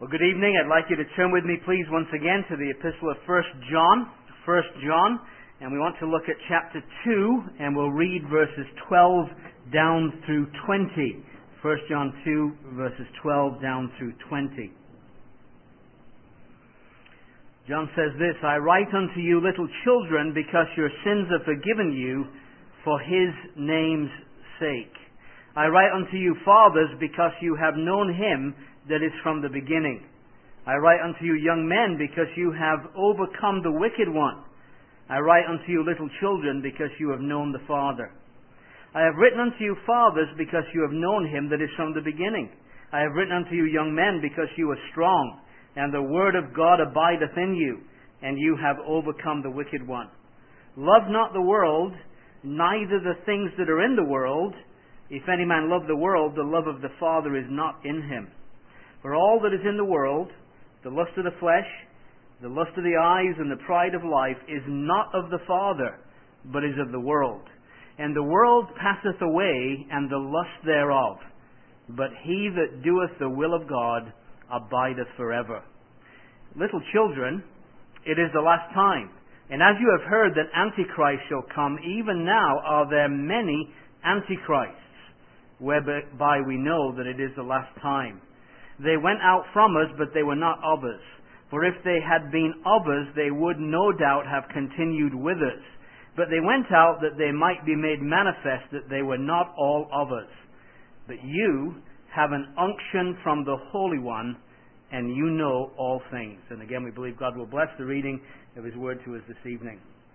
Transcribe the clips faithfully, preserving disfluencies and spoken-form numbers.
Well, good evening. I'd like you to turn with me, please, once again to the epistle of First John. First John, and we want to look at chapter two, and we'll read verses twelve down through twenty. First John two, verses twelve down through twenty. John says this, I write unto you, little children, because your sins are forgiven you for his name's sake. I write unto you, fathers, because you have known him that is from the beginning. I write unto you, young men, because you have overcome the wicked one. I write unto you, little children, because you have known the Father. I have written unto you, fathers, because you have known him that is from the beginning. I have written unto you, young men, because you are strong, and the word of God abideth in you, and you have overcome the wicked one. Love not the world, neither the things that are in the world. If any man love the world, the love of the Father is not in him. For all that is in the world, the lust of the flesh, the lust of the eyes, and the pride of life, is not of the Father, but is of the world. And the world passeth away, and the lust thereof. But he that doeth the will of God abideth forever. Little children, it is the last time. And as you have heard that Antichrist shall come, even now are there many Antichrists, whereby we know that it is the last time. They went out from us, but they were not of us. For if they had been of us, they would no doubt have continued with us. But they went out that they might be made manifest that they were not all of us. But you have an unction from the Holy One, and you know all things. And again, we believe God will bless the reading of His Word to us this evening.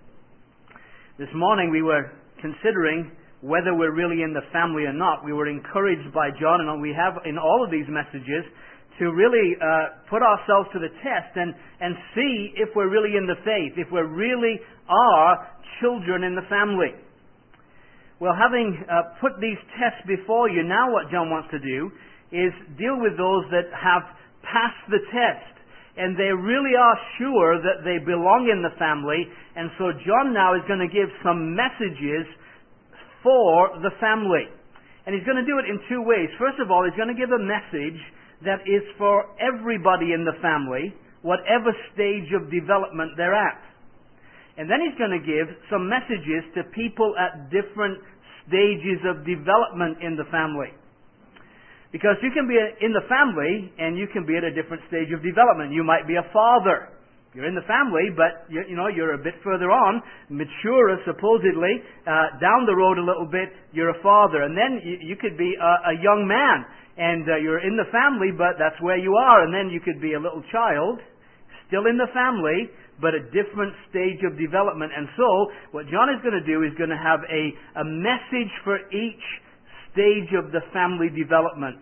This morning we were considering whether we're really in the family or not. We were encouraged by John, and we have in all of these messages to really uh, put ourselves to the test and, and see if we're really in the faith, if we really are children in the family. Well, having uh, put these tests before you, now what John wants to do is deal with those that have passed the test, and they really are sure that they belong in the family. And so John now is going to give some messages for the family. And he's going to do it in two ways. First of all, he's going to give a message that is for everybody in the family, whatever stage of development they're at. And then he's going to give some messages to people at different stages of development in the family. Because you can be in the family and you can be at a different stage of development. You might be a father. You're in the family, but you, you know you're a bit further on, mature supposedly, uh, down the road a little bit. You're a father, and then you, you could be a, a young man, and uh, you're in the family, but that's where you are. And then you could be a little child, still in the family, but a different stage of development. And so, what John is going to do is going to have a, a message for each stage of the family development.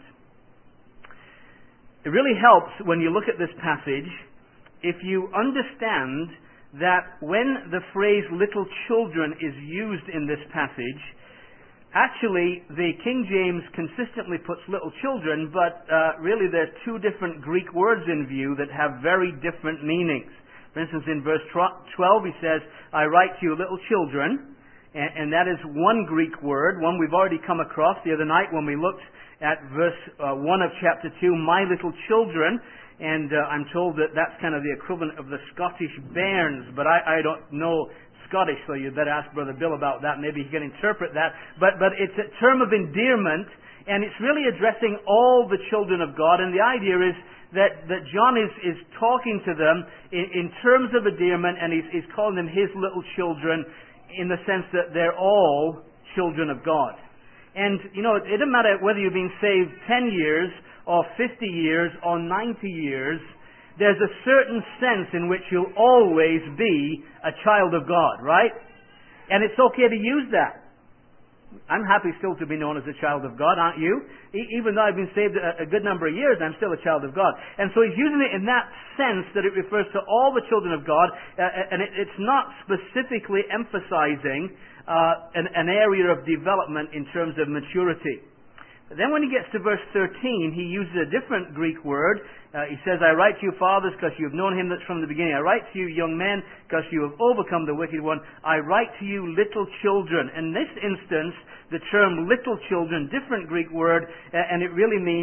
It really helps when you look at this passage if you understand that when the phrase little children is used in this passage, actually the King James consistently puts little children, but uh, really there are two different Greek words in view that have very different meanings. For instance, in verse twelve he says, I write to you little children, and, and that is one Greek word, one we've already come across the other night when we looked at verse uh, one of chapter two, my little children. And uh, I'm told that that's kind of the equivalent of the Scottish bairns, but I, I don't know Scottish, so you'd better ask Brother Bill about that. Maybe he can interpret that. But but it's a term of endearment, and it's really addressing all the children of God. And the idea is that, that John is, is talking to them in, in terms of endearment, and he's, he's calling them his little children in the sense that they're all children of God. And, you know, it, it doesn't matter whether you've been saved ten years or fifty years, or ninety years, there's a certain sense in which you'll always be a child of God, right? And it's okay to use that. I'm happy still to be known as a child of God, aren't you? E- even though I've been saved a, a good number of years, I'm still a child of God. And so he's using it in that sense that it refers to all the children of God, uh, and it, it's not specifically emphasizing uh, an, an area of development in terms of maturity. But then when he gets to verse thirteen, he uses a different Greek word. Uh, he says, I write to you, fathers, because you have known him that's from the beginning. I write to you, young men, because you have overcome the wicked one. I write to you, little children. In this instance, the term little children, different Greek word, uh, and it really means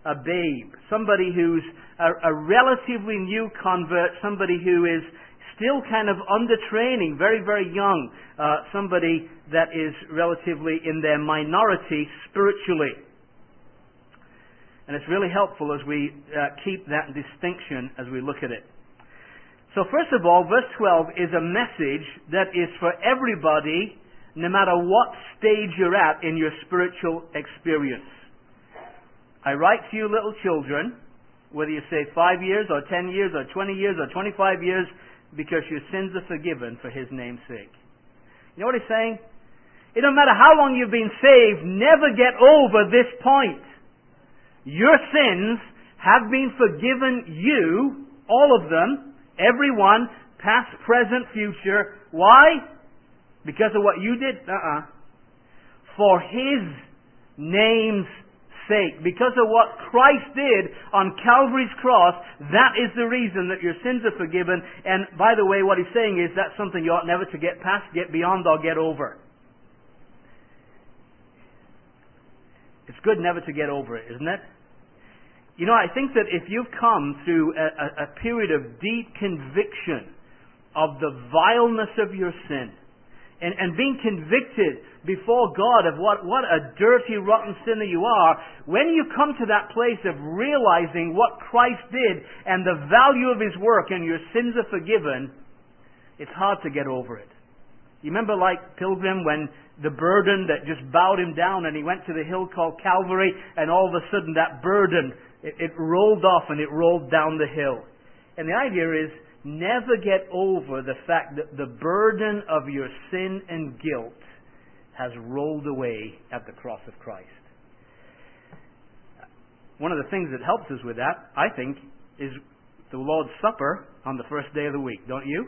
a babe, somebody who's a, a relatively new convert, somebody who is still kind of under training, very, very young, uh, somebody that is relatively in their minority spiritually. And it's really helpful as we uh, keep that distinction as we look at it. So first of all, verse twelve is a message that is for everybody, no matter what stage you're at in your spiritual experience. I write to you little children, whether you say five years or ten years or twenty years or twenty-five years, because your sins are forgiven for His name's sake. You know what He's saying? It don't matter how long you've been saved, never get over this point. Your sins have been forgiven you, all of them, everyone, past, present, future. Why? Because of what you did? Uh-uh. For His name's sake. Because of what Christ did on Calvary's cross, that is the reason that your sins are forgiven. And by the way, what He's saying is that's something you ought never to get past, get beyond, or get over. It's good never to get over it, isn't it? You know, I think that if you've come through a, a, a period of deep conviction of the vileness of your sin, and, and being convicted before God of what, what a dirty, rotten sinner you are, when you come to that place of realizing what Christ did and the value of His work and your sins are forgiven, it's hard to get over it. You remember like Pilgrim when the burden that just bowed him down and he went to the hill called Calvary, and all of a sudden that burden, it, it rolled off and it rolled down the hill. And the idea is, never get over the fact that the burden of your sin and guilt has rolled away at the cross of Christ. One of the things that helps us with that, I think, is the Lord's Supper on the first day of the week, don't you?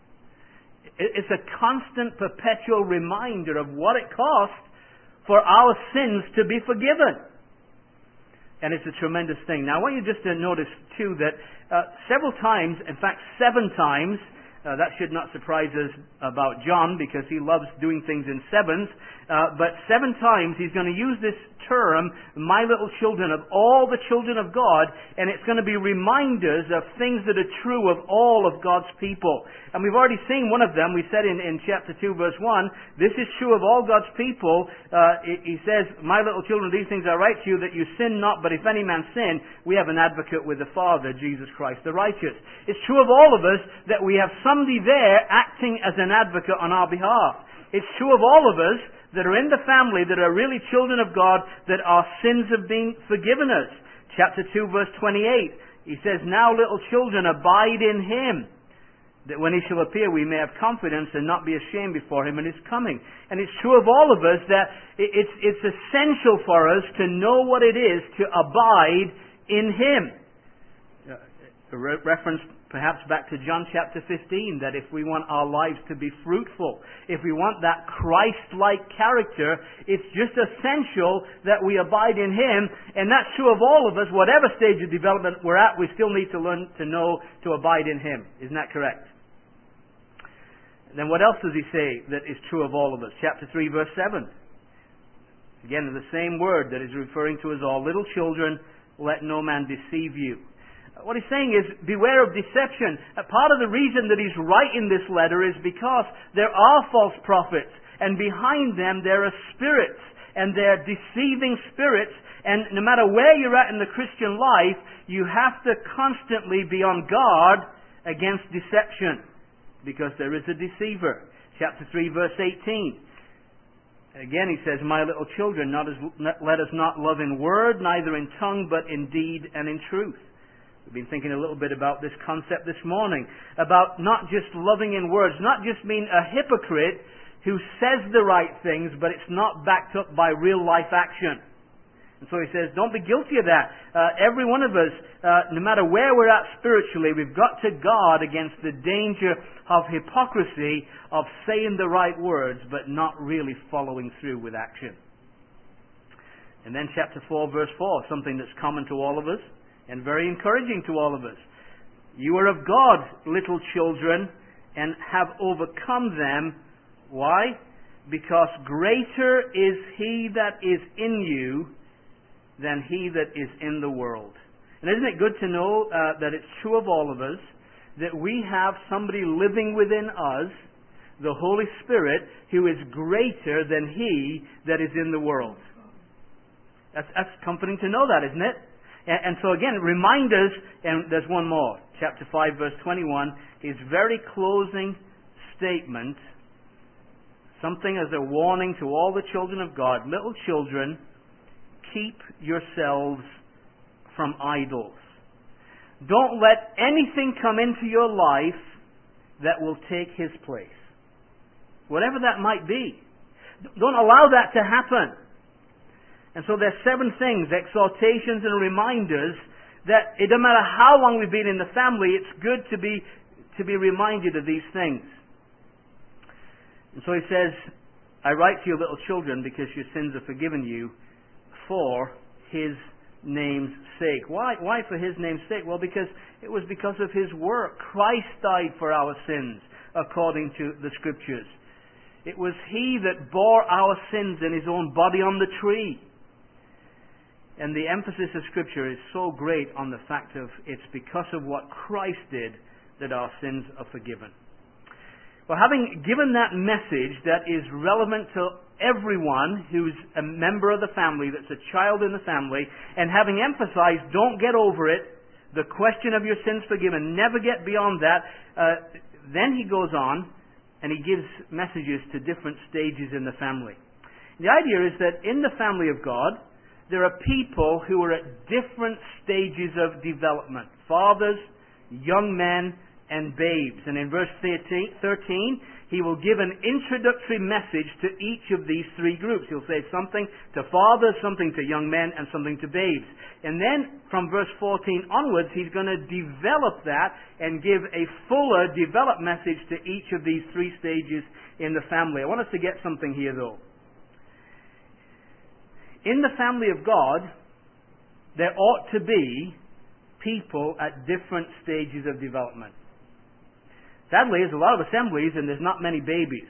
It's a constant, perpetual reminder of what it costs for our sins to be forgiven. And it's a tremendous thing. Now, I want you just to notice, too, that uh, several times, in fact, seven times, uh, that should not surprise us about John, because he loves doing things in sevens, uh, but seven times he's going to use this term, my little children, of all the children of God, and it's going to be reminders of things that are true of all of God's people. And we've already seen one of them. We said in, in chapter two, verse one, this is true of all God's people. Uh, he says, my little children, these things I write to you, that you sin not, but if any man sin, we have an advocate with the Father, Jesus Christ the righteous. It's true of all of us that we have somebody there acting as an advocate on our behalf. It's true of all of us that are in the family, that are really children of God, that our sins have been forgiven us. Chapter two, verse twenty-eight, he says, now little children, abide in Him, that when He shall appear we may have confidence and not be ashamed before Him in His coming. And it's true of all of us that it's, it's essential for us to know what it is to abide in Him. A re- reference perhaps back to John chapter fifteen, that if we want our lives to be fruitful, if we want that Christ-like character, it's just essential that we abide in Him. And that's true of all of us. Whatever stage of development we're at, we still need to learn to know to abide in Him. Isn't that correct? Then what else does he say that is true of all of us? Chapter three, verse seven. Again, the same word that is referring to us all. Little children, let no man deceive you. What he's saying is, beware of deception. A part of the reason that he's writing this letter is because there are false prophets, and behind them there are spirits, and they're deceiving spirits, and no matter where you're at in the Christian life, you have to constantly be on guard against deception, because there is a deceiver. Chapter three, verse eighteen. Again he says, my little children, not as, let us not love in word, neither in tongue, but in deed and in truth. We've been thinking a little bit about this concept this morning, about not just loving in words, not just being a hypocrite who says the right things, but it's not backed up by real life action. And so he says, don't be guilty of that. Uh, every one of us, uh, no matter where we're at spiritually, we've got to guard against the danger of hypocrisy, of saying the right words, but not really following through with action. And then chapter four, verse four, something that's common to all of us, and very encouraging to all of us. You are of God, little children, and have overcome them. Why? Because greater is He that is in you than he that is in the world. And isn't it good to know uh, that it's true of all of us, that we have somebody living within us, the Holy Spirit, who is greater than he that is in the world. That's, that's comforting to know that, isn't it? And, and so again, reminders, and there's one more. Chapter five, verse twenty-one, his very closing statement, something as a warning to all the children of God. Little children, keep yourselves from idols. Don't let anything come into your life that will take his place. Whatever that might be. Don't allow that to happen. And so there's seven things, exhortations and reminders, that it doesn't matter how long we've been in the family, it's good to be to be reminded of these things. And so he says, I write to you, little children, because your sins are forgiven you for his name's sake. Why? Why for his name's sake? Well, because it was because of his work. Christ died for our sins, according to the Scriptures. It was he that bore our sins in his own body on the tree. And the emphasis of Scripture is so great on the fact of it's because of what Christ did that our sins are forgiven. Well, having given that message that is relevant to everyone who's a member of the family, that's a child in the family, and having emphasized, don't get over it, the question of your sins forgiven, never get beyond that, uh, then he goes on and he gives messages to different stages in the family. The idea is that in the family of God, there are people who are at different stages of development. Fathers, young men, and babes. And in verse thirteen, he will give an introductory message to each of these three groups. He'll say something to fathers, something to young men, and something to babes. And then from verse fourteen onwards, he's going to develop that and give a fuller developed message to each of these three stages in the family. I want us to get something here, though. In the family of God, there ought to be people at different stages of development. Sadly, there's a lot of assemblies and there's not many babies.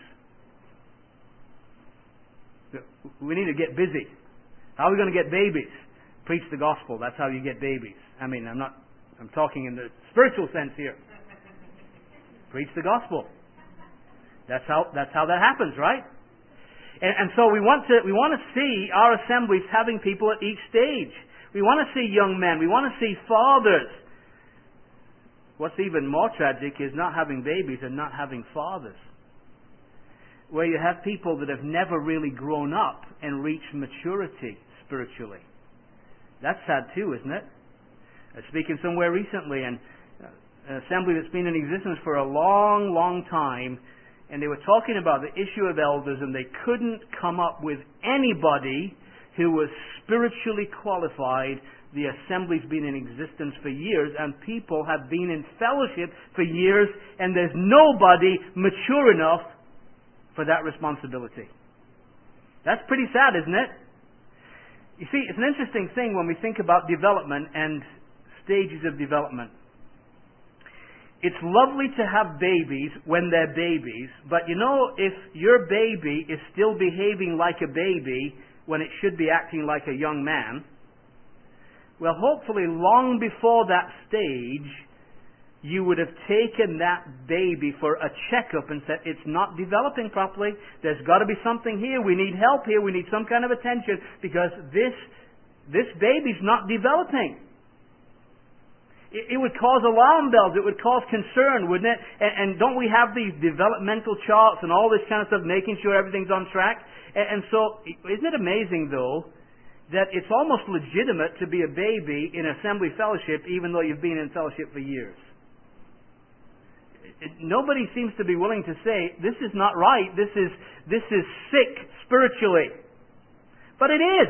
We need to get busy. How are we going to get babies? Preach the gospel. That's how you get babies. I mean, I'm not, I'm talking in the spiritual sense here. Preach the gospel. That's how, that's how that happens, right? And, and so we want to, we want to see our assemblies having people at each stage. We want to see young men. We want to see fathers. What's even more tragic is not having babies and not having fathers. Where you have people that have never really grown up and reached maturity spiritually. That's sad too, isn't it? I was speaking somewhere recently, and an assembly that's been in existence for a long, long time, and they were talking about the issue of elders, and they couldn't come up with anybody who was spiritually qualified. The assembly's been in existence for years, and people have been in fellowship for years, and there's nobody mature enough for that responsibility. That's pretty sad, isn't it? You see, it's an interesting thing when we think about development and stages of development. It's lovely to have babies when they're babies, but you know, if your baby is still behaving like a baby when it should be acting like a young man, well, hopefully long before that stage, you would have taken that baby for a checkup and said, it's not developing properly. There's got to be something here. We need help here. We need some kind of attention because this, this baby's not developing. It, it would cause alarm bells. It would cause concern, wouldn't it? And, and don't we have these developmental charts and all this kind of stuff, making sure everything's on track? And, and so, isn't it amazing, though, that it's almost legitimate to be a baby in assembly fellowship even though you've been in fellowship for years. It, nobody seems to be willing to say, this is not right, this is, this is sick spiritually. But it is.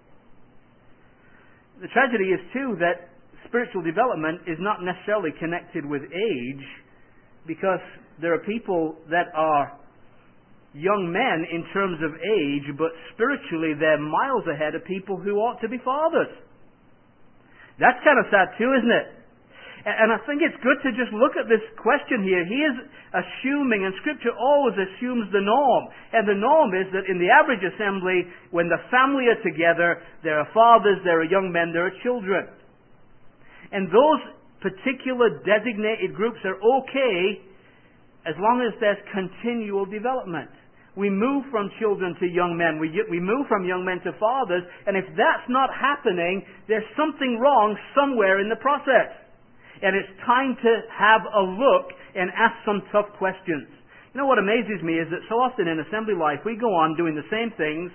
The tragedy is too that spiritual development is not necessarily connected with age, because there are people that are young men in terms of age, but spiritually they're miles ahead of people who ought to be fathers. That's kind of sad too, isn't it? And I think it's good to just look at this question here. He is assuming, and Scripture always assumes the norm. And the norm is that in the average assembly, when the family are together, there are fathers, there are young men, there are children. And those particular designated groups are okay as long as there's continual development. We move from children to young men. We, we move from young men to fathers. And if that's not happening, there's something wrong somewhere in the process. And it's time to have a look and ask some tough questions. You know what amazes me is that so often in assembly life we go on doing the same things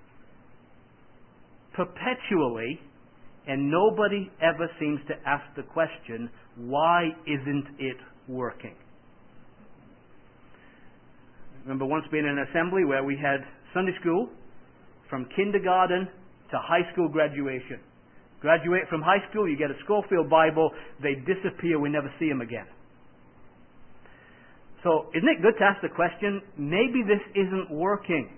perpetually, and nobody ever seems to ask the question, why isn't it working? I remember once being in an assembly where we had Sunday school from kindergarten to high school graduation. Graduate from high school, you get a Schofield Bible, they disappear, we never see them again. So, isn't it good to ask the question, maybe this isn't working?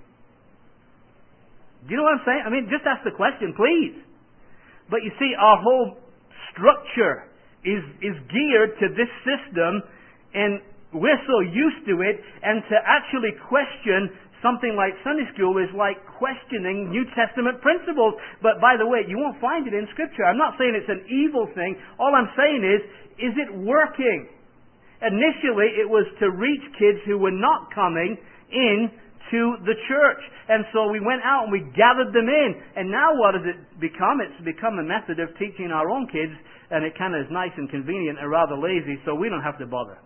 Do you know what I'm saying? I mean, just ask the question, please. But you see, our whole structure is, is geared to this system, and we're so used to it, and to actually question something like Sunday school is like questioning New Testament principles. But by the way, you won't find it in Scripture. I'm not saying it's an evil thing. All I'm saying is, is it working? Initially, it was to reach kids who were not coming in to the church. And so we went out and we gathered them in. And now what has it become? It's become a method of teaching our own kids, and it kind of is nice and convenient and rather lazy, so we don't have to bother.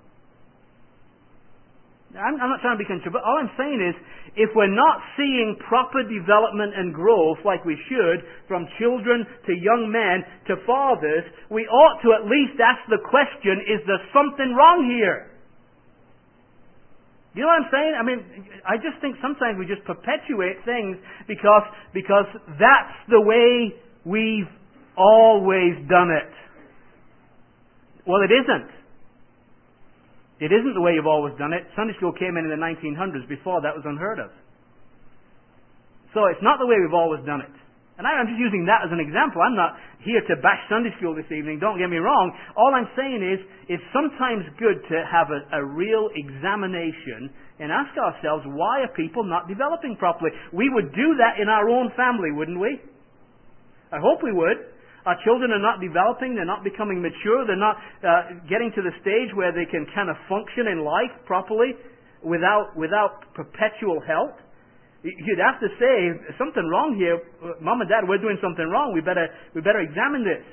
I'm, I'm not trying to be controversial, but all I'm saying is, if we're not seeing proper development and growth like we should, from children to young men to fathers, we ought to at least ask the question, is there something wrong here? You know what I'm saying? I mean, I just think sometimes we just perpetuate things because, because that's the way we've always done it. Well, it isn't. It isn't the way you've always done it. Sunday school came in in the nineteen hundreds. Before that was unheard of. So it's not the way we've always done it. And I'm just using that as an example. I'm not here to bash Sunday school this evening. Don't get me wrong. All I'm saying is, it's sometimes good to have a, a real examination and ask ourselves, why are people not developing properly? We would do that in our own family, wouldn't we? I hope we would. Our children are not developing, they're not becoming mature, they're not uh, getting to the stage where they can kind of function in life properly without without perpetual help. You'd have to say, there's something wrong here. Mom and Dad, we're doing something wrong. We better we better examine this.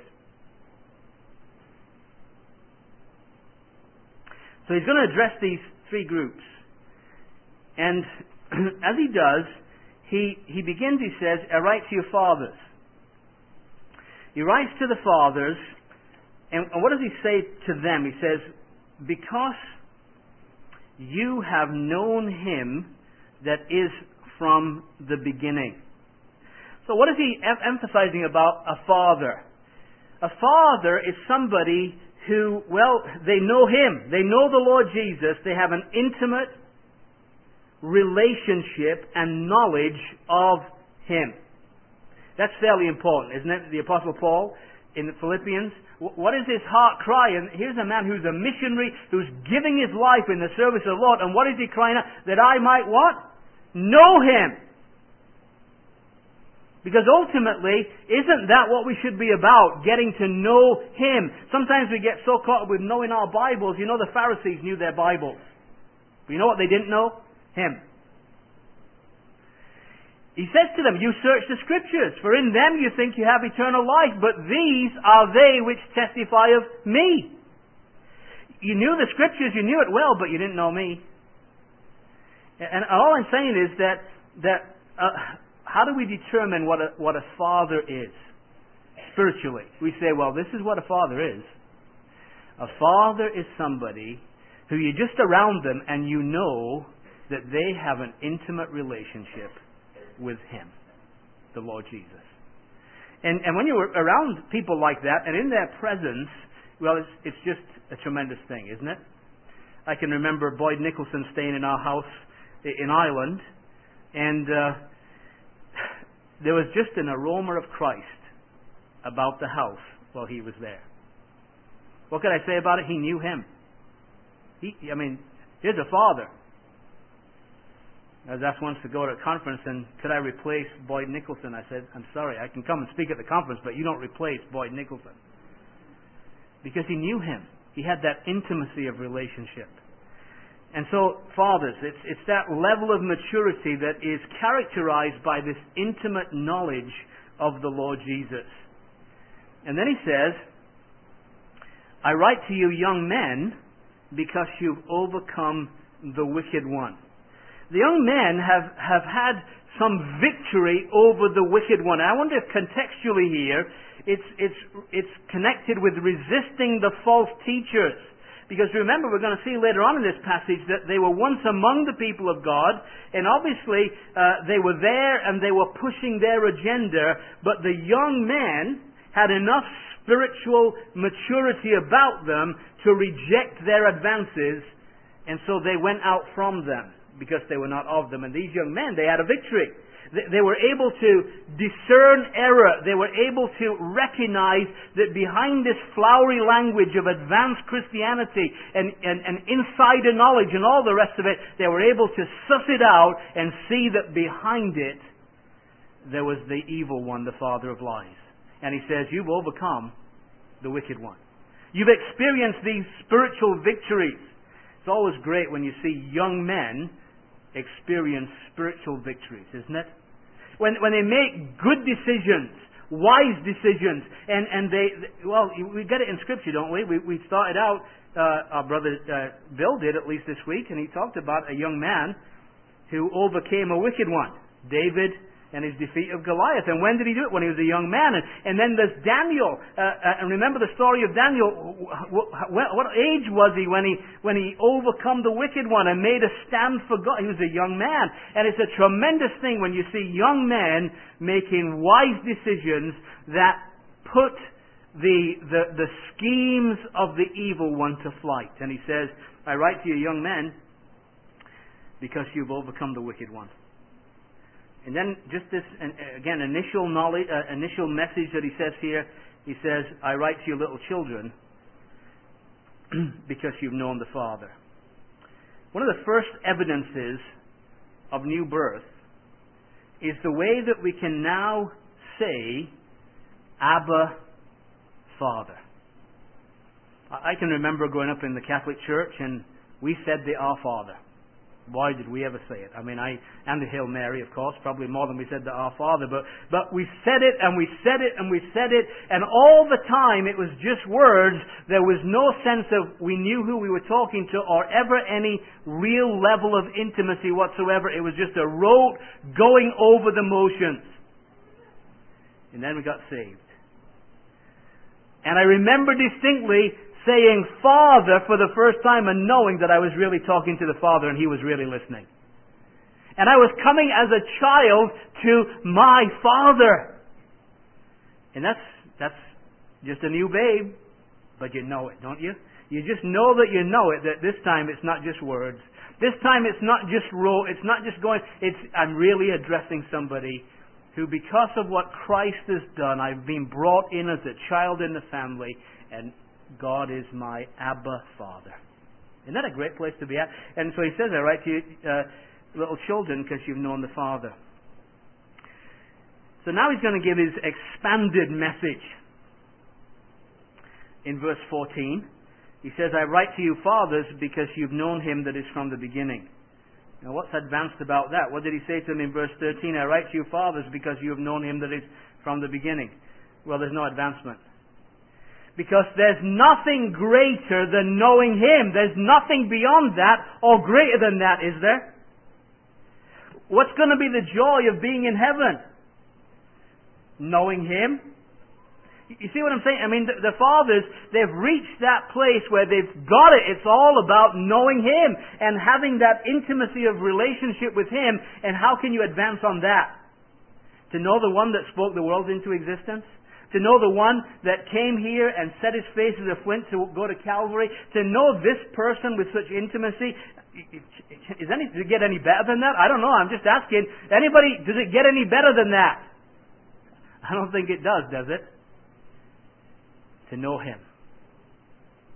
So he's going to address these three groups. And as he does, he, he begins, he says, I write to your fathers. He writes to the fathers, and what does he say to them? He says, because you have known him that is from the beginning. So what is he em- emphasizing about a father? A father is somebody who, well, they know him. They know the Lord Jesus. They have an intimate relationship and knowledge of him. That's fairly important, isn't it? The Apostle Paul in the Philippians, what is his heart cry? And here's a man who's a missionary, who's giving his life in the service of the Lord. And what is he crying out? That I might what? Know him. Because ultimately, isn't that what we should be about? Getting to know him. Sometimes we get so caught up with knowing our Bibles. You know, the Pharisees knew their Bibles. But you know what they didn't know? Him. He says to them, you search the Scriptures, for in them you think you have eternal life, but these are they which testify of me. You knew the Scriptures, you knew it well, but you didn't know me. And all I'm saying is that, that uh, how do we determine what a, what a father is spiritually? We say, well, this is what a father is. A father is somebody who you're just around them and you know that they have an intimate relationship with him, the Lord Jesus. And and when you're around people like that and in their presence, well, it's it's just a tremendous thing, isn't it? I can remember Boyd Nicholson staying in our house in Ireland, and uh, there was just an aroma of Christ about the house while he was there. What could I say about it? He knew him. He, I mean, here's a father. I was asked once to go to a conference, and could I replace Boyd Nicholson? I said, I'm sorry, I can come and speak at the conference, but you don't replace Boyd Nicholson. Because he knew him. He had that intimacy of relationship. And so, fathers, it's, it's that level of maturity that is characterized by this intimate knowledge of the Lord Jesus. And then he says, I write to you, young men, because you've overcome the wicked one. The young men have, have had some victory over the wicked one. I wonder if contextually here, it's, it's, it's connected with resisting the false teachers. Because remember, we're going to see later on in this passage that they were once among the people of God, and obviously uh, they were there and they were pushing their agenda, but the young men had enough spiritual maturity about them to reject their advances, and so they went out from them, because they were not of them. And these young men, they had a victory. They, they were able to discern error. They were able to recognize that behind this flowery language of advanced Christianity and, and, and insider knowledge and all the rest of it, they were able to suss it out and see that behind it there was the evil one, the father of lies. And he says, you've overcome the wicked one. You've experienced these spiritual victories. It's always great when you see young men experience spiritual victories, isn't it? When when they make good decisions, wise decisions, and, and they, well, we get it in Scripture, don't we? We, we started out, uh, our brother uh, Bill did at least this week, and he talked about a young man who overcame a wicked one, David and his defeat of Goliath. And when did he do it? When he was a young man. And, and then there's Daniel. Uh, uh, and remember the story of Daniel. What, what age was he when he when he overcome the wicked one and made a stand for God? He was a young man. And it's a tremendous thing when you see young men making wise decisions that put the, the, the schemes of the evil one to flight. And he says, I write to you, young men, because you've overcome the wicked one. And then just this, again, initial knowledge, uh, initial message that he says here, he says, I write to you little children because you've known the Father. One of the first evidences of new birth is the way that we can now say, Abba, Father. I can remember growing up in the Catholic Church and we said the Our Father. Boy, did we ever say it. I mean, I and the Hail Mary, of course, probably more than we said the Our Father. But, but we said it, and we said it, and we said it, and all the time it was just words. There was no sense of we knew who we were talking to or ever any real level of intimacy whatsoever. It was just a rote going over the motions. And then we got saved. And I remember distinctly saying Father for the first time and knowing that I was really talking to the Father and He was really listening. And I was coming as a child to my Father. And that's that's just a new babe, but you know it, don't you? You just know that you know it, that this time it's not just words. This time it's not just rote, it's not just going, it's I'm really addressing somebody who, because of what Christ has done, I've been brought in as a child in the family, and God is my Abba Father. Isn't that a great place to be at? And so he says, I write to you, uh, little children, because you've known the Father. So now he's going to give his expanded message. In verse fourteen, he says, I write to you, fathers, because you've known Him that is from the beginning. Now what's advanced about that? What did he say to them in verse thirteen? I write to you, fathers, because you have known Him that is from the beginning. Well, there's no advancement. Because there's nothing greater than knowing Him. There's nothing beyond that or greater than that, is there? What's going to be the joy of being in heaven? Knowing Him. You see what I'm saying? I mean, the, the fathers, they've reached that place where they've got it. It's all about knowing Him and having that intimacy of relationship with Him. And how can you advance on that? To know the one that spoke the world into existence? To know the one that came here and set His face as a flint to go to Calvary? To know this person with such intimacy? Is any, does it get any better than that? I don't know. I'm just asking. Anybody, does it get any better than that? I don't think it does, does it? To know Him.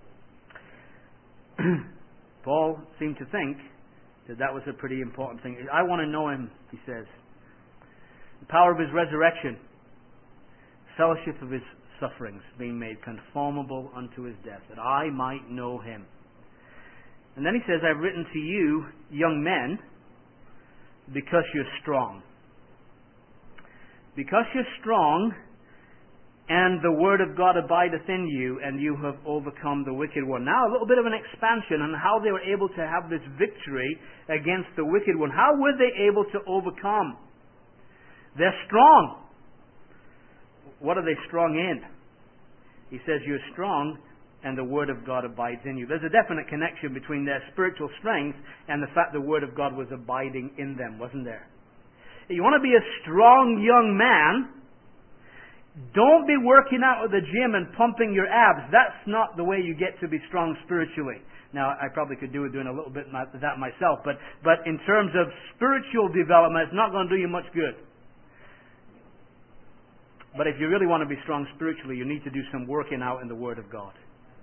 Paul seemed to think that that was a pretty important thing. I want to know him, he says. The power of his resurrection, fellowship of his sufferings, being made conformable unto his death, that I might know him. And then he says, I've written to you, young men, because you're strong. Because you're strong, and the word of God abideth in you, and you have overcome the wicked one. Now, a little bit of an expansion on how they were able to have this victory against the wicked one. How were they able to overcome? They're strong. What are they strong in? He says, you're strong, and the word of God abides in you. There's a definite connection between their spiritual strength and the fact the word of God was abiding in them, wasn't there? You want to be a strong young man, don't be working out at the gym and pumping your abs. That's not the way you get to be strong spiritually. Now, I probably could do with doing a little bit of that myself, but, but in terms of spiritual development, it's not going to do you much good. But if you really want to be strong spiritually, you need to do some working out in the Word of God.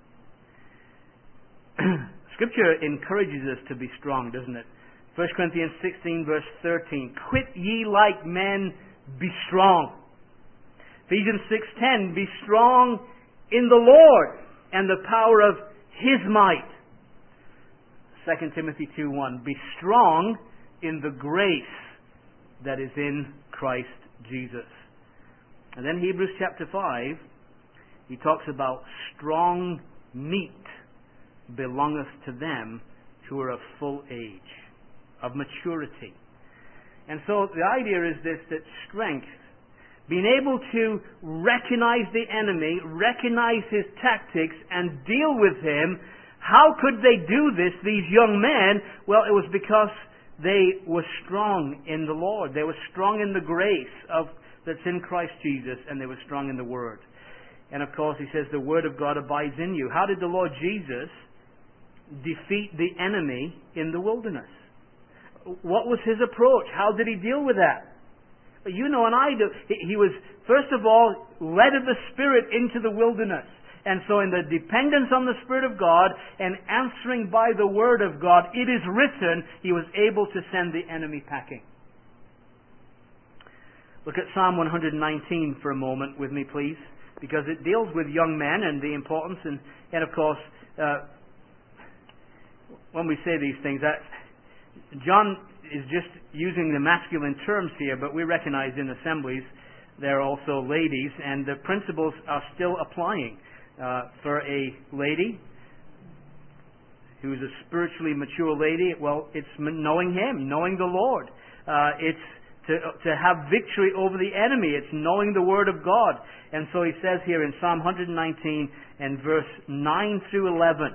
Scripture encourages us to be strong, doesn't it? First Corinthians sixteen, verse thirteen. Quit ye like men, be strong. Ephesians six ten. Be strong in the Lord and the power of His might. Second Timothy two one. Be strong in the grace that is in Christ Jesus. And then Hebrews chapter five, he talks about strong meat belongeth to them who are of full age, of maturity. And so the idea is this, that strength, being able to recognize the enemy, recognize his tactics, and deal with him. How could they do this, these young men? Well, it was because they were strong in the Lord. They were strong in the grace of that's in Christ Jesus, and they were strong in the Word. And of course, he says, the Word of God abides in you. How did the Lord Jesus defeat the enemy in the wilderness? What was his approach? How did he deal with that? You know, and I do. He was, first of all, led of the Spirit into the wilderness. And so in the dependence on the Spirit of God and answering by the Word of God, it is written, he was able to send the enemy packing. Look at Psalm one nineteen for a moment with me, please, because it deals with young men and the importance. And, and of course, uh, when we say these things, that John is just using the masculine terms here, but we recognize in assemblies there are also ladies, and the principles are still applying. Uh, for a lady who's a spiritually mature lady, well, it's knowing Him, knowing the Lord. Uh, it's to, to have victory over the enemy. It's knowing the Word of God. And so he says here in Psalm one nineteen and verse nine through eleven.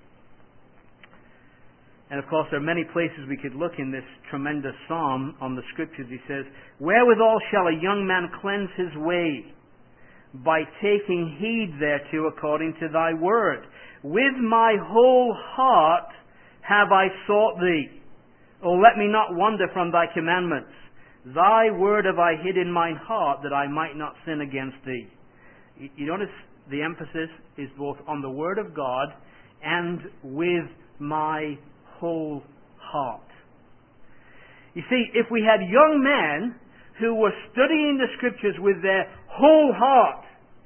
And of course, there are many places we could look in this tremendous psalm on the Scriptures. He says, wherewithal shall a young man cleanse his way? By taking heed thereto according to thy word. With my whole heart have I sought thee. O let me not wander from thy commandments. Thy word have I hid in mine heart, that I might not sin against thee. You notice the emphasis is both on the word of God and with my whole heart. You see, if we had young men who were studying the Scriptures with their whole heart,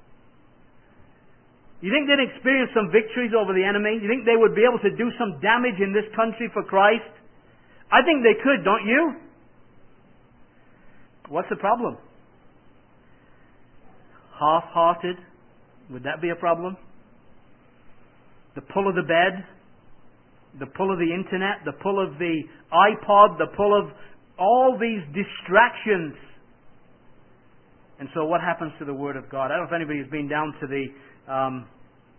you think they'd experience some victories over the enemy? You think they would be able to do some damage in this country for Christ? I think they could, don't you? What's the problem? Half-hearted? Would that be a problem? The pull of the bed? The pull of the internet? The pull of the iPod? The pull of all these distractions? And so what happens to the Word of God? I don't know if anybody's been down to the Um,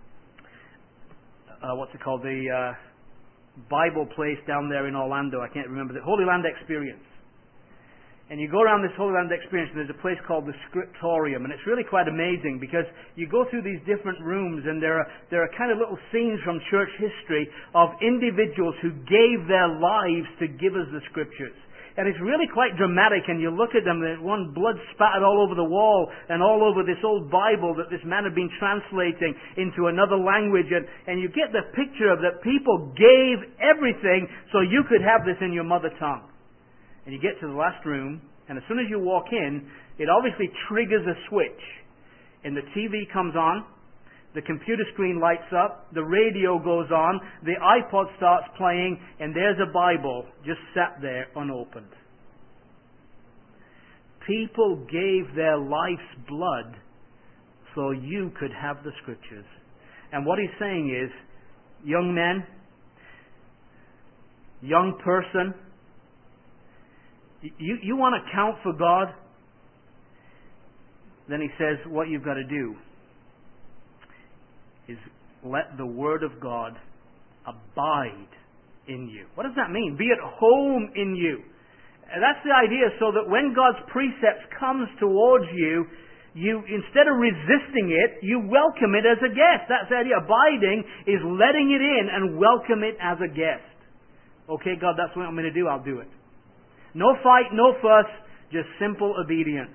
uh, what's it called? The uh, Bible place down there in Orlando. I can't remember. The Holy Land Experience. And you go around this Holy Land Experience, and there's a place called the Scriptorium, and it's really quite amazing because you go through these different rooms, and there are there are kind of little scenes from church history of individuals who gave their lives to give us the Scriptures. And it's really quite dramatic, and you look at them, there's one blood spattered all over the wall and all over this old Bible that this man had been translating into another language. And, and you get the picture of that people gave everything so you could have this in your mother tongue. And you get to the last room, and as soon as you walk in, it obviously triggers a switch. And the T V comes on, the computer screen lights up, the radio goes on, the iPod starts playing, and there's a Bible just sat there unopened. People gave their life's blood so you could have the Scriptures. And what he's saying is, young men, young person, you, you want to count for God? Then he says, what you've got to do is let the Word of God abide in you. What does that mean? Be at home in you. That's the idea, so that when God's precepts comes towards you, you, instead of resisting it, you welcome it as a guest. That's the idea. Abiding is letting it in and welcome it as a guest. Okay, God, that's what I'm going to do. I'll do it. No fight, no fuss, just simple obedience.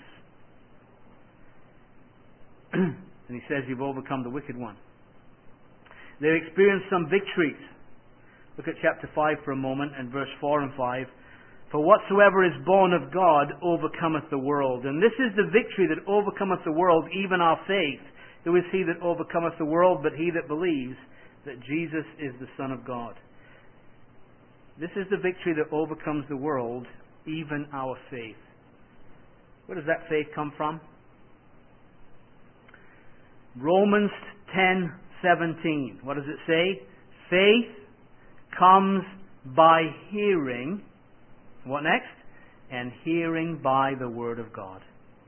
And he says, you've overcome the wicked one. They've experienced some victories. Look at chapter five for a moment and verse four and five. For whatsoever is born of God overcometh the world. And this is the victory that overcometh the world, even our faith. Who is he that overcometh the world but he that believes that Jesus is the Son of God? This is the victory that overcomes the world, even our faith. Where does that faith come from? Romans ten seventeen. What does it say? Faith comes by hearing. What next? And hearing by the Word of God.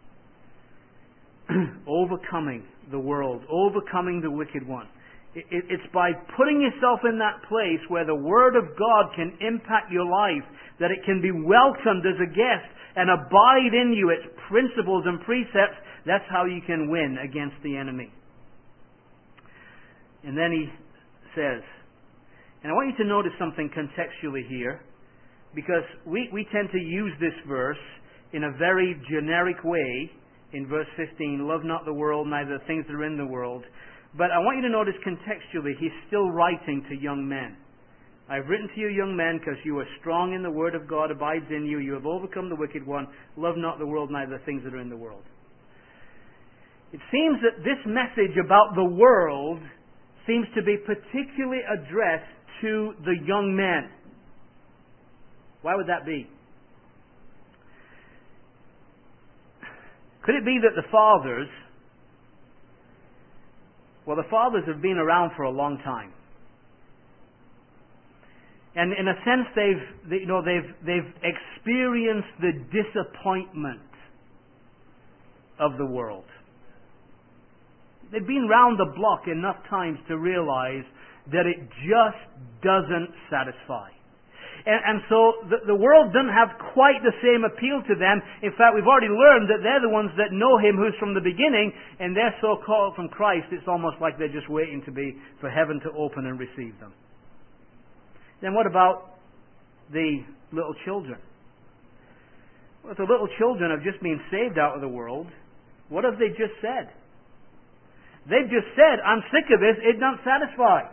Overcoming the world. Overcoming the wicked one. It, it, it's by putting yourself in that place where the Word of God can impact your life, that it can be welcomed as a guest and abide in you, its principles and precepts. That's how you can win against the enemy. And then he says, and I want you to notice something contextually here, because we, we tend to use this verse in a very generic way in verse fifteen, love not the world, neither the things that are in the world. But I want you to notice contextually, he's still writing to young men. I've written to you, young men, because you are strong in the Word of God, abides in you, you have overcome the wicked one, love not the world, neither the things that are in the world. It seems that this message about the world seems to be particularly addressed to the young men. Why would that be? Could it be that the fathers, well, the fathers have been around for a long time, and in a sense, they've, they, you know, they've they've experienced the disappointment of the world. They've been round the block enough times to realize that it just doesn't satisfy. And, and so the, the world doesn't have quite the same appeal to them. In fact, we've already learned that they're the ones that know Him who's from the beginning, and they're so called from Christ, it's almost like they're just waiting to be for heaven to open and receive them. Then what about the little children? Well, if the little children have just been saved out of the world, what have they just said? They've just said, I'm sick of this, it doesn't satisfy.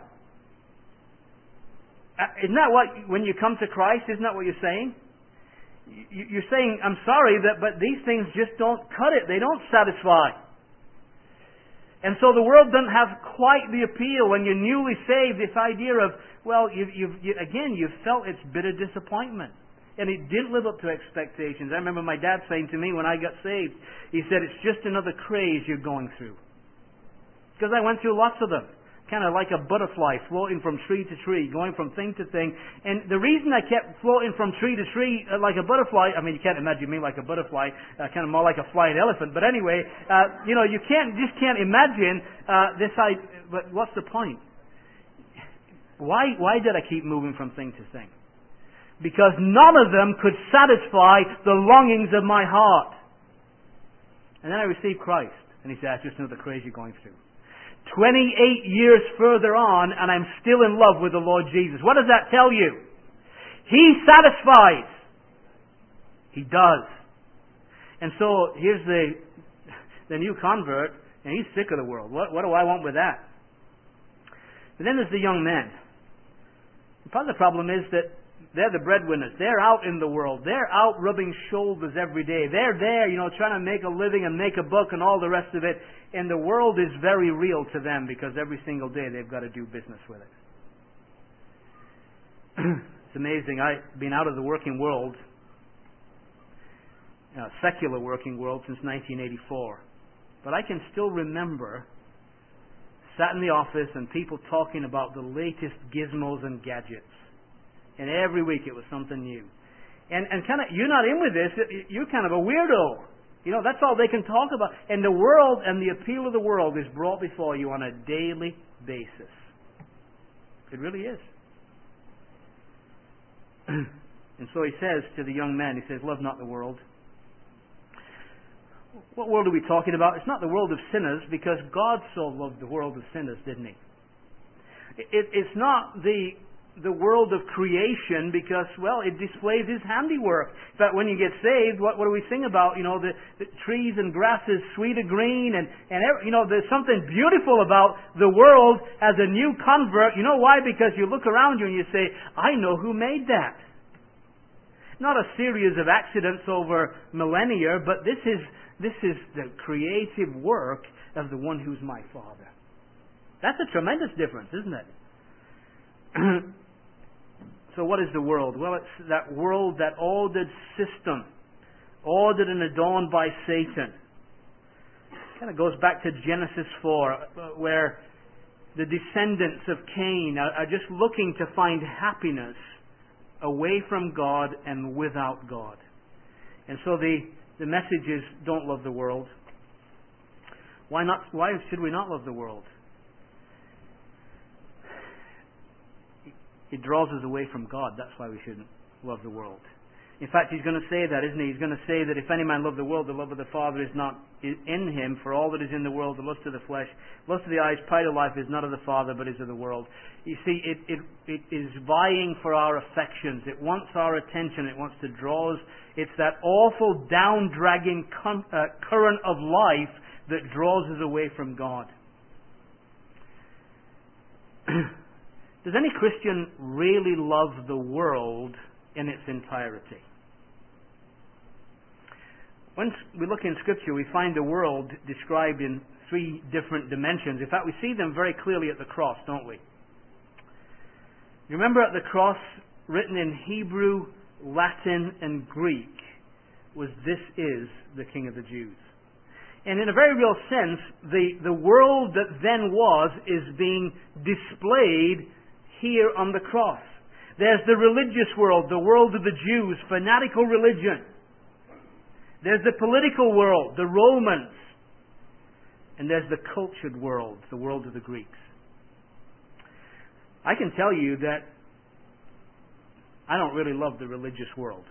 Uh, isn't that what, when you come to Christ, isn't that what you're saying? You, you're saying, I'm sorry, that, but these things just don't cut it, they don't satisfy. And so the world doesn't have quite the appeal when you're newly saved, this idea of, well, you've, you've, you, again, you've felt its bitter disappointment. And it didn't live up to expectations. I remember my dad saying to me when I got saved, he said, it's just another craze you're going through. Because I went through lots of them. Kind of like a butterfly floating from tree to tree, going from thing to thing. And the reason I kept floating from tree to tree uh, like a butterfly, I mean, you can't imagine me like a butterfly, uh, kind of more like a flying elephant. But anyway, uh, you know, you can't, just can't imagine uh, this. I, but what's the point? Why, why did I keep moving from thing to thing? Because none of them could satisfy the longings of my heart. And then I received Christ. And he said, that's just another craze you're going through. twenty-eight years further on, and I'm still in love with the Lord Jesus. What does that tell you? He satisfies. He does. And so here's the the new convert, and he's sick of the world. What, what do I want with that? But then there's the young men. And part of the problem is that they're the breadwinners. They're out in the world. They're out rubbing shoulders every day. They're there, you know, trying to make a living and make a buck and all the rest of it. And the world is very real to them because every single day they've got to do business with it. It's amazing. I've been out of the working world, uh, secular working world, since nineteen eighty-four. But I can still remember sat in the office and people talking about the latest gizmos and gadgets. And every week it was something new. And and kind of, you're not in with this, you're kind of a weirdo. You know, that's all they can talk about. And the world and the appeal of the world is brought before you on a daily basis. It really is. And so he says to the young men, he says, love not the world. What world are we talking about? It's not the world of sinners, because God so loved the world of sinners, didn't he? It, it, it's not the the world of creation, because, well, it displays His handiwork. In fact, when you get saved, what, what do we sing about? You know, the, the trees and grasses sweeter green, and, and every, you know, there's something beautiful about the world as a new convert. You know why? Because you look around you and you say, I know who made that. Not a series of accidents over millennia, but this is this is the creative work of the one who's my Father. That's a tremendous difference, isn't it? So what is the world? Well, it's that world, that ordered system, ordered and adorned by Satan. It kind of goes back to Genesis four, where the descendants of Cain are, are just looking to find happiness away from God and without God. And so the, the message is, don't love the world. Why not? Why should we not love the world? It draws us away from God. That's why we shouldn't love the world. In fact, he's going to say that, isn't he? He's going to say that if any man love the world, the love of the Father is not in him. For all that is in the world, the lust of the flesh, lust of the eyes, pride of life, is not of the Father, but is of the world. You see, it, it, it is vying for our affections. It wants our attention. It wants to draw us. It's that awful, down-dragging con- uh, current of life that draws us away from God. Does any Christian really love the world in its entirety? When we look in Scripture, we find the world described in three different dimensions. In fact, we see them very clearly at the cross, don't we? You remember at the cross, written in Hebrew, Latin, and Greek, was "This is the King of the Jews." And in a very real sense, the, the world that then was is being displayed here on the cross. There's the religious world, the world of the Jews, fanatical religion. There's the political world, the Romans. And there's the cultured world, the world of the Greeks. I can tell you that I don't really love the religious world.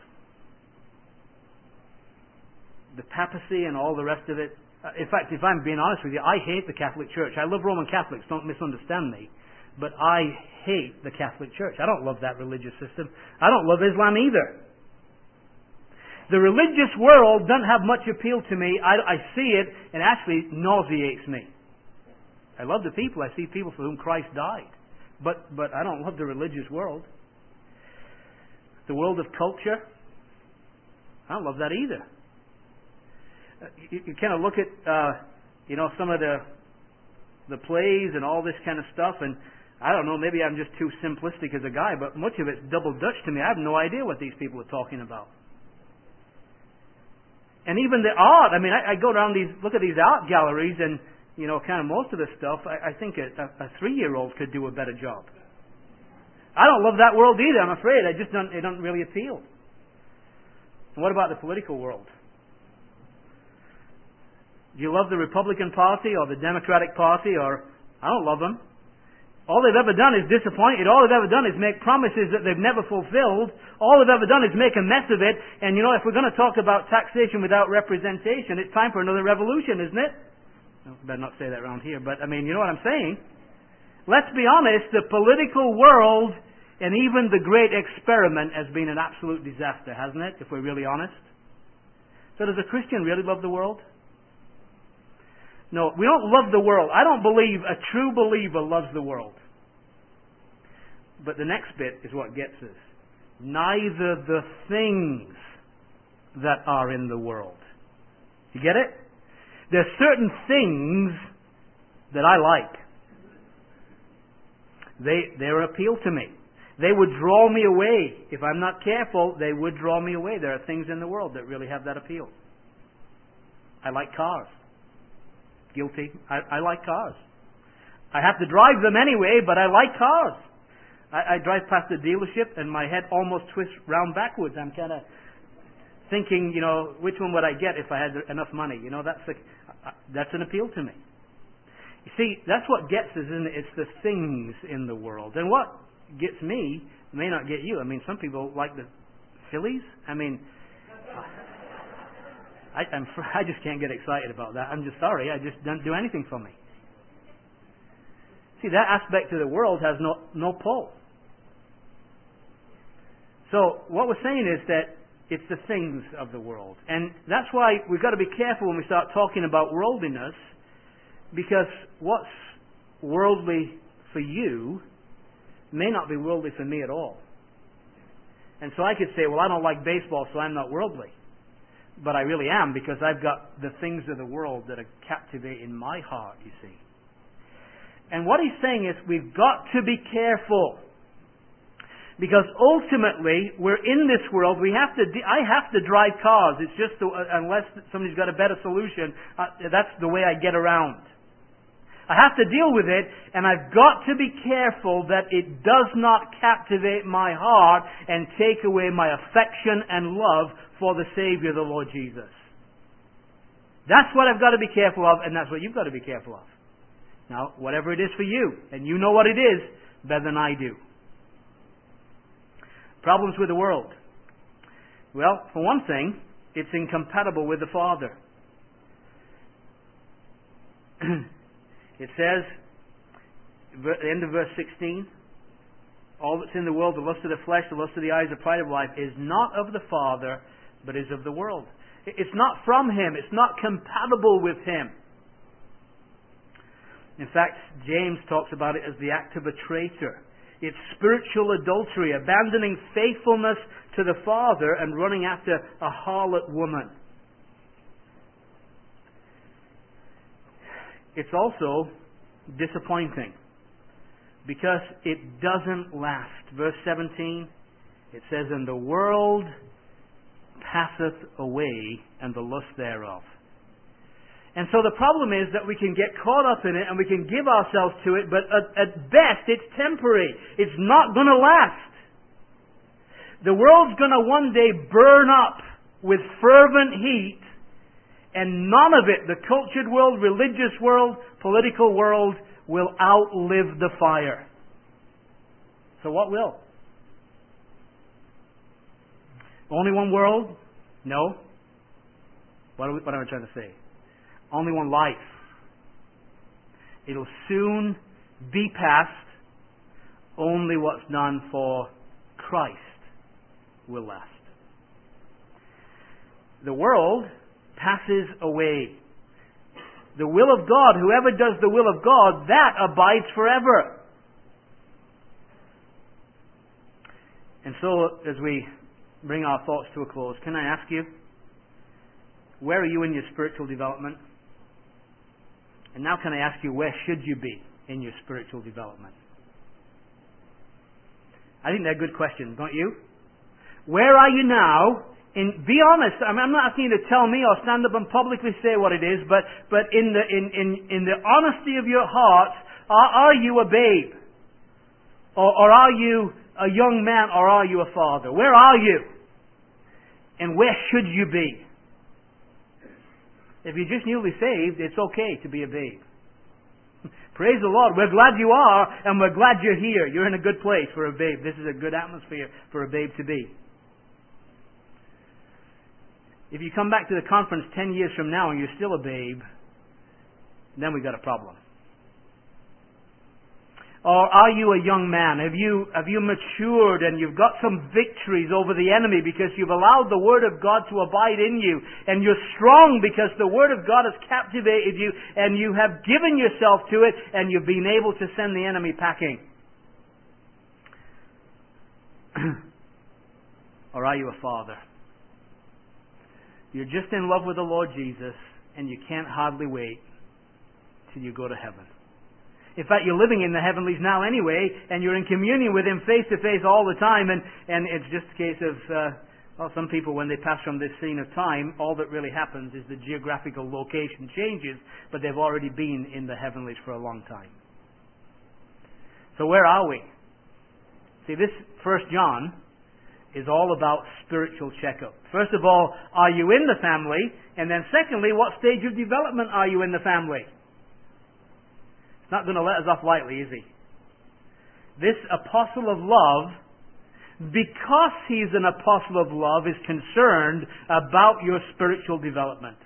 The papacy and all the rest of it. In fact, if I'm being honest with you, I hate the Catholic Church. I love Roman Catholics, don't misunderstand me. But I hate the Catholic Church. I don't love that religious system. I don't love Islam either. The religious world doesn't have much appeal to me. I, I see it, and actually nauseates me. I love the people. I see people for whom Christ died. But, but I don't love the religious world. The world of culture, I don't love that either. You, you kind of look at, uh, you know, some of the the plays and all this kind of stuff, and I don't know, maybe I'm just too simplistic as a guy, but much of it's double Dutch to me. I have no idea what these people are talking about. And even the art, I mean, I, I go down these, look at these art galleries, and, you know, kind of most of the stuff, I, I think a, a three-year-old could do a better job. I don't love that world either, I'm afraid. I just don't, it doesn't really appeal. And what about the political world? Do you love the Republican Party or the Democratic Party? Or I don't love them. All they've ever done is disappoint you. All they've ever done is make promises that they've never fulfilled. All they've ever done is make a mess of it. And you know, if we're going to talk about taxation without representation, it's time for another revolution, isn't it? I better not say that around here, but I mean, you know what I'm saying? Let's be honest, the political world and even the great experiment has been an absolute disaster, hasn't it, if we're really honest? So does a Christian really love the world? No, we don't love the world. I don't believe a true believer loves the world. But the next bit is what gets us. Neither the things that are in the world. You get it? There's certain things that I like. They, they appeal to me. They would draw me away. If I'm not careful, they would draw me away. There are things in the world that really have that appeal. I like cars. Guilty. I, I like cars. I have to drive them anyway, but I like cars. I, I drive past the dealership and my head almost twists round backwards. I'm kind of thinking, you know, which one would I get if I had enough money? You know, that's a, that's an appeal to me. You see, that's what gets us, isn't it? It's the things in the world. And what gets me may not get you. I mean, some people like the Phillies. I mean, I, I'm, I just can't get excited about that. I'm just sorry. I just don't do anything for me. See, that aspect of the world has no, no pull. So what we're saying is that it's the things of the world. And that's why we've got to be careful when we start talking about worldliness, because what's worldly for you may not be worldly for me at all. And so I could say, well, I don't like baseball, so I'm not worldly. But I really am, because I've got the things of the world that are captivating my heart, you see. And what he's saying is we've got to be careful. Because ultimately, we're in this world. We have to. I have to drive cars. It's just the, unless somebody's got a better solution, uh, that's the way I get around. I have to deal with it, and I've got to be careful that it does not captivate my heart and take away my affection and love for the Savior, the Lord Jesus. That's what I've got to be careful of, and that's what you've got to be careful of. Now, whatever it is for you, and you know what it is better than I do. Problems with the world. Well, for one thing, it's incompatible with the Father. It says, at the end of verse sixteen, all that's in the world, the lust of the flesh, the lust of the eyes, the pride of life, is not of the Father, but is of the world. It's not from Him. It's not compatible with Him. In fact, James talks about it as the act of a traitor. It's spiritual adultery, abandoning faithfulness to the Father and running after a harlot woman. It's also disappointing because it doesn't last. Verse seventeen, it says, "And the world passeth away, and the lust thereof." And so the problem is that we can get caught up in it and we can give ourselves to it, but at, at best it's temporary. It's not going to last. The world's going to one day burn up with fervent heat, and none of it, the cultured world, religious world, political world, will outlive the fire. So what will? Only one world? No. What, are we, what am I trying to say? Only one life. It'll soon be past. Only what's done for Christ will last. The world passes away. The will of God, whoever does the will of God, that abides forever. And so, as we bring our thoughts to a close, can I ask you, where are you in your spiritual development? And now can I ask you, where should you be in your spiritual development? I think they're good questions, don't you? Where are you now? In, be honest. I mean, I'm not asking you to tell me or stand up and publicly say what it is, but, but in, the, in, in, in the honesty of your heart, are, are you a babe? Or, or are you a young man, or are you a father? Where are you? And where should you be? If you're just newly saved, it's okay to be a babe. Praise the Lord. We're glad you are, and we're glad you're here. You're in a good place for a babe. This is a good atmosphere for a babe to be. If you come back to the conference ten years from now and you're still a babe, then we've got a problem. Or are you a young man? Have you, have you matured and you've got some victories over the enemy because you've allowed the Word of God to abide in you, and you're strong because the Word of God has captivated you and you have given yourself to it and you've been able to send the enemy packing? Or are you a father? You're just in love with the Lord Jesus and you can't hardly wait till you go to heaven. In fact, you're living in the heavenlies now anyway, and you're in communion with Him face to face all the time, and, and it's just a case of, uh, well, some people, when they pass from this scene of time, all that really happens is the geographical location changes, but they've already been in the heavenlies for a long time. So where are we? See, this First John is all about spiritual checkup. First of all, are you in the family? And then secondly, what stage of development are you in the family? It's not going to let us off lightly, is he? This apostle of love, because he's an apostle of love, is concerned about your spiritual development.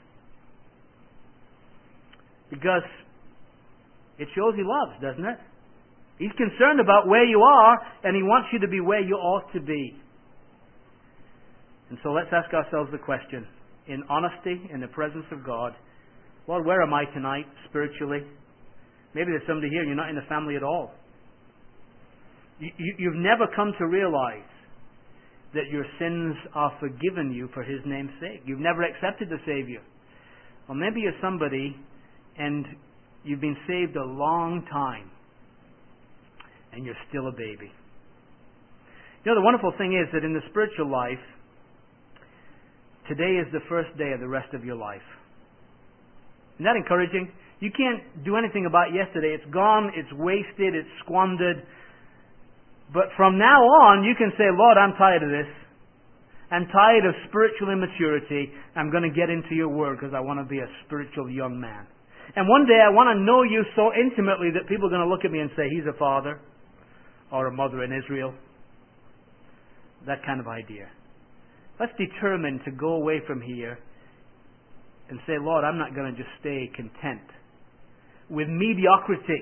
Because it shows he loves, doesn't it? He's concerned about where you are, and he wants you to be where you ought to be. And so let's ask ourselves the question, in honesty, in the presence of God, Lord, where am I tonight spiritually? Maybe there's somebody here and you're not in the family at all. You, you, you've never come to realize that your sins are forgiven you for His name's sake. You've never accepted the Savior. Or maybe you're somebody and you've been saved a long time and you're still a baby. You know, the wonderful thing is that in the spiritual life, today is the first day of the rest of your life. Isn't that encouraging? You can't do anything about yesterday. It's gone, it's wasted, it's squandered. But from now on, you can say, Lord, I'm tired of this. I'm tired of spiritual immaturity. I'm going to get into your Word because I want to be a spiritual young man. And one day I want to know you so intimately that people are going to look at me and say, he's a father or a mother in Israel. That kind of idea. Let's determine to go away from here and say, Lord, I'm not going to just stay content with mediocrity.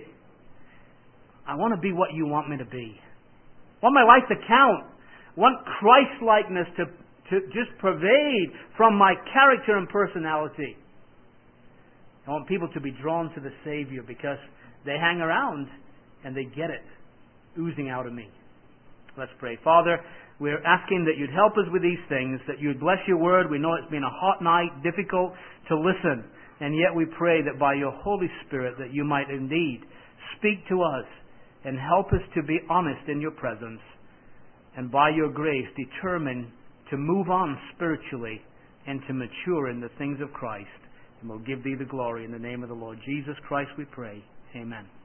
I want to be what you want me to be. I want my life to count. I want Christ-likeness to, to just pervade from my character and personality. I want people to be drawn to the Savior because they hang around and they get it oozing out of me. Let's pray. Father, we're asking that you'd help us with these things, that you'd bless your Word. We know it's been a hot night, difficult to listen. And yet we pray that by your Holy Spirit that you might indeed speak to us and help us to be honest in your presence. And by your grace determine to move on spiritually and to mature in the things of Christ. And we'll give thee the glory in the name of the Lord Jesus Christ we pray. Amen.